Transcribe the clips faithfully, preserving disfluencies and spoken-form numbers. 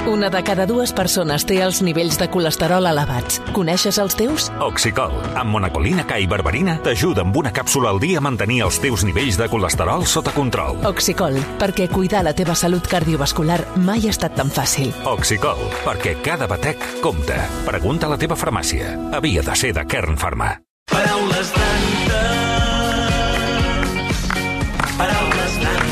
Una de cada dues persones té els nivells de colesterol elevats. Coneixes els teus? Oxicol, amb monacolina K i berberina, t'ajuda amb una càpsula al dia a mantenir els teus nivells de colesterol sota control. Oxicol, perquè cuidar la teva salut cardiovascular mai ha estat tan fàcil. Oxicol, perquè cada batec compta. Pregunta a la teva farmàcia. Havia de ser de Kern Pharma. Paraules d'antes. Paraules d'antes.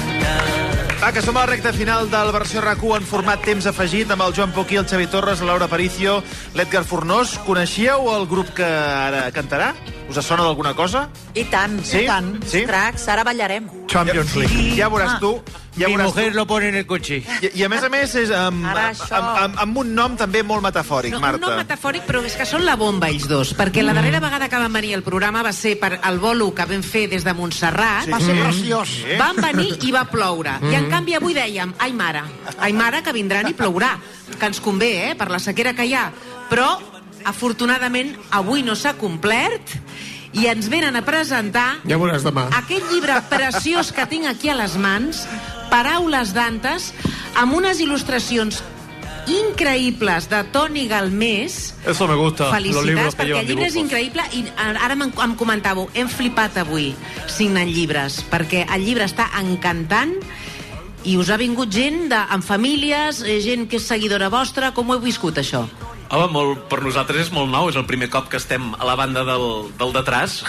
Va, que som a la recta final del versió RAC u en format temps afegit amb el Joan Poquí, el Xavi Torres, la Laura Aparicio, l'Edgar Fornós. Coneixíeu el grup que ara cantarà? Us sona d'alguna cosa? I tant, sí? i tant. Sí? Cracs, ara ballarem. Champions League. Ja veuràs tu. Ja Mi veuràs mujer tu. lo pone en el coche. I, I a més a més és amb, Ara amb, això. amb, amb, amb un nom també molt metafòric, No, Marta. un nom metafòric, però és que són la bomba, ells dos. Perquè la darrera vegada que van venir al programa va ser per el bolo que vam fer des de Montserrat. Va ser preciós. Sí. Van venir i va ploure. I en canvi avui dèiem, ai mare, ai mare que vindran i plourà. Que ens convé, eh, per la sequera que hi ha. Però, afortunadament, avui no s'ha complert i ens venen a presentar Ja veuràs demà. aquest llibre preciós que tinc aquí a les mans, Paraules Dantes, amb unes il·lustracions increïbles de Toni Galmés. Eso me gusta. los libros Felicitats, que perquè llevan el llibre és dibujos. increïble i ara em, em comentàveu, hem flipat avui signant llibres, perquè el llibre està encantant i us ha vingut gent de, amb famílies, eh, gent que és seguidora vostra. Com ho heu viscut, això? Home, molt, per nosaltres és molt nou, és el primer cop que estem a la banda del, del detrás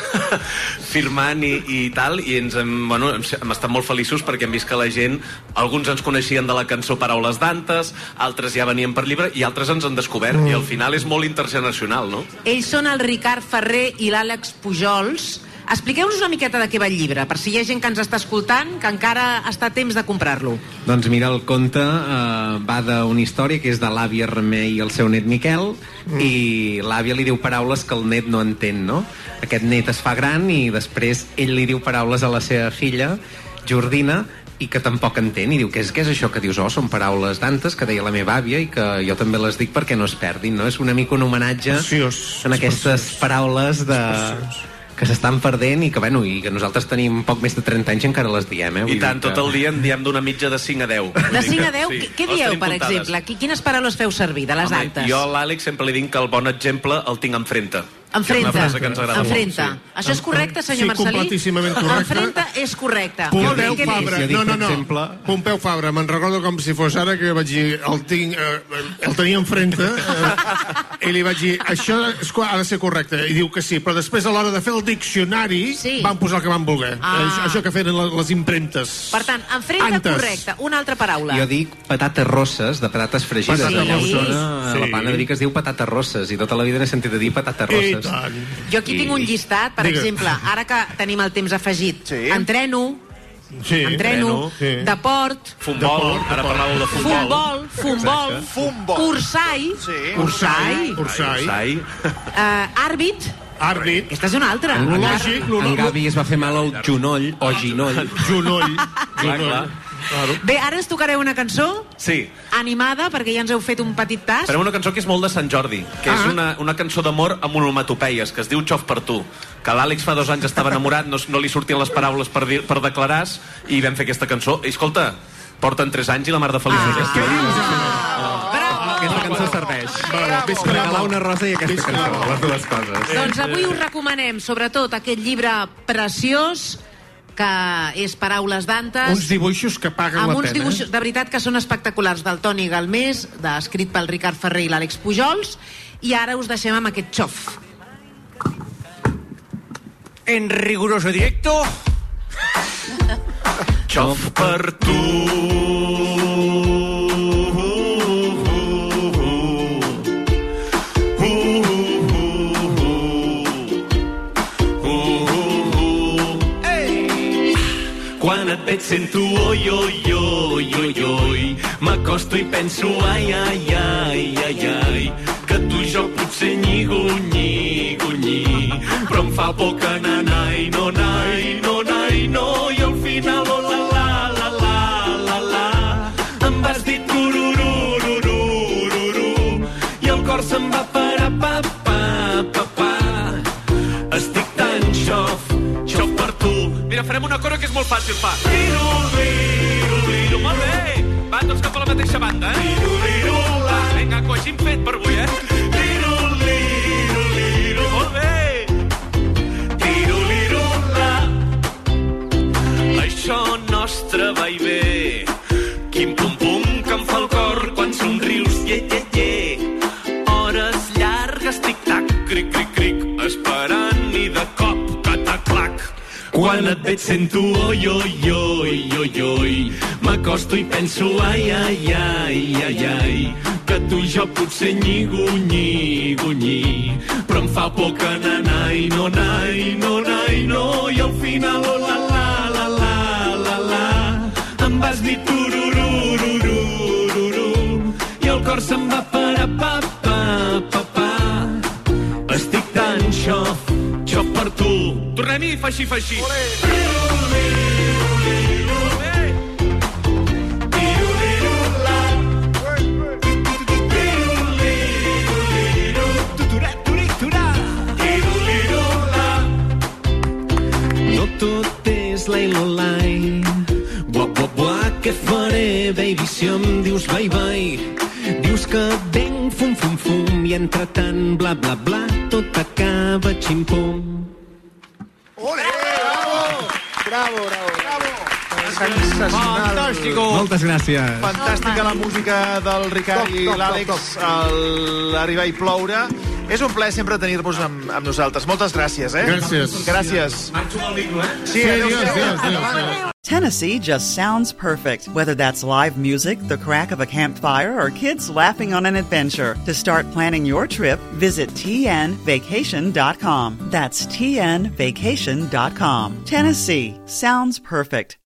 firmant i, i tal, i ens hem, bueno, hem, hem estat molt feliços perquè hem vist que la gent, alguns ens coneixien de la cançó Paraules Dantes, altres ja venien per llibre i altres ens han descobert, mm. i al final és molt internacional, no? Ells són el Ricard Ferrer i l'Àlex Pujols. Expliqueu-nos una miqueta de què va el llibre, per si hi ha gent que ens està escoltant que encara està a temps de comprar-lo. Doncs mira, el conte eh, va d'una història que és de l'àvia Remei i el seu net Miquel, mm. i l'àvia li diu paraules que el net no entén, no? Aquest net es fa gran i després ell li diu paraules a la seva filla, Jordina, i que tampoc entén, i diu, què és, què és això que dius? Oh, són paraules d'antes que deia la meva àvia i que jo també les dic perquè no es perdin, no? És una mica un homenatge Preciós, en aquestes preciós. paraules de... que s'estan perdent i que, bueno, i que nosaltres tenim poc més de trenta anys i encara les diem, eh? I tant, que... tot el dia en diem d'una mitja de cinc a deu. De cinc a deu? Sí. Què, què Les dieu, tenim per comptades. exemple? Qui- Quines paraules feu servir, de les Home, dantes? jo a l'Àlex sempre li dic que el bon exemple el tinc enfrenta. Enfrenta, Que és una frase que ens agrada enfrenta. molt, sí. Això és correcte, senyor Sí, Marcelí? completíssimament correcte. Enfrenta és correcte. Pompeu Què Fabra, més? Jo dic, no, no, per no. exemple- Pompeu Fabra, me'n recordo com si fos ara que vaig dir, el tinc, eh, el tenia enfrente, eh, i li vaig dir, això és, ha de ser correcte, i diu que sí, però després a l'hora de fer el diccionari Sí. van posar el que van voler. Ah. Això, això que feien les, les impremtes. Per tant, enfrenta Antes. correcte. Una altra paraula. Jo dic patates rosses, de patates fregides. Patates Allà a rosses. Osona, a la Sí. panaderia que es diu patates rosses, i tota la vida n'he sentit a dir patates I rosses. tant. Jo aquí I- tinc un llistat, per Digues. exemple, ara que tenim el temps afegit. Sí. Entreno, Sí, entreno, sí. deport, Futbol, ara parlàveu de futbol. futbol, futbol, Futbol. cursai, Sí. Cursai. Cursai. Sai. eh, àrbit. Àrbit. Aquesta és una altra. Lo lògic, lo En lògic. Gavi es va fer mal al genoll, o ginoll. Genoll. Clar, Genoll. clar. Claro. Bé, ara ens tocareu una cançó Sí. animada, perquè ja ens heu fet un petit tas. Farem una cançó que és molt de Sant Jordi, que Ah. és una, una cançó d'amor amb onomatopeies, que es diu Xof per tu, que l'Àlex fa dos anys estava enamorat, no, no li sortien les paraules per, dir, per declarar, i vam fer aquesta cançó. I escolta, porten tres anys i la mar de feliç. Ah. Ah. Bravo! Aquesta cançó serveix. Bravo. Visca Per regalar l'amor. una rosa i aquesta Visca cançó, l'amor. les dues coses. Doncs avui us recomanem, sobretot, aquest llibre preciós, que és Paraules Dantes. Uns dibuixos que paguen amb la uns pena. dibuixos, de veritat, que són espectaculars, del Toni Galmés, de, escrit pel Ricard Ferrer i l'Àlex Pujols, i ara us deixem amb aquest xof. En riguroso directo. Xof per tu. Quan et veig sento oi, oi, oi, oi, oi. M'acosto i penso ai, ai, ai, ai, ai, que tu i jo potser lligo, lligo, lli. Però em fa por que nanai, no, nai, no, nai, no. I al final, oh, la, la, la, la, la, la, em vas dir tururururururu, i el cor se'n va parar, pa, pa, pa, pa. Estic tan xof, xof per tu. Mira, farem una cosa que és molt fàcil, fa. Liru, liru, liru, molt bé. Va, tots cap a la mateixa banda, eh? Liru, liru, quan et veig sento oi, oi, oi, oi, oi. M'acosto i penso ai, ai, ai, ai, ai, que tu i jo potser nyigo, nyigo, nyi. Però em fa por que nanai, no, nai, no, nai, no. I al final, oh, la, la, la, la, la, la, em vas dir tururururururu i el cor se'n va per a pa, pa, pa, pa. Estic tan xof, xof per tu. Tornem-hi, fa així, fa així. No tot és lai-lo-lai. Buah, buah, buah, què faré, baby, si em dius bye, bye. Dius que venc, fum, fum, fum, i entre tant, bla, bla, bla, tot acaba xim-pum. Ole! Bravo! Bravo, bravo, bravo. Sensacional. Fantàstico. Moltes gràcies. Fantàstica la música del Ricard i l'Àlex, l'arribar i ploure. És un plaer sempre tenir-vos amb, amb nosaltres. Moltes gràcies, eh? Gràcies. Gràcies. Marxo amb el micro, eh? Sí, adéu, adéu, adéu. Tennessee just sounds perfect, whether that's live music, the crack of a campfire, or kids laughing on an adventure. To start planning your trip, visit T N vacation dot com. That's T N vacation dot com. Tennessee sounds perfect.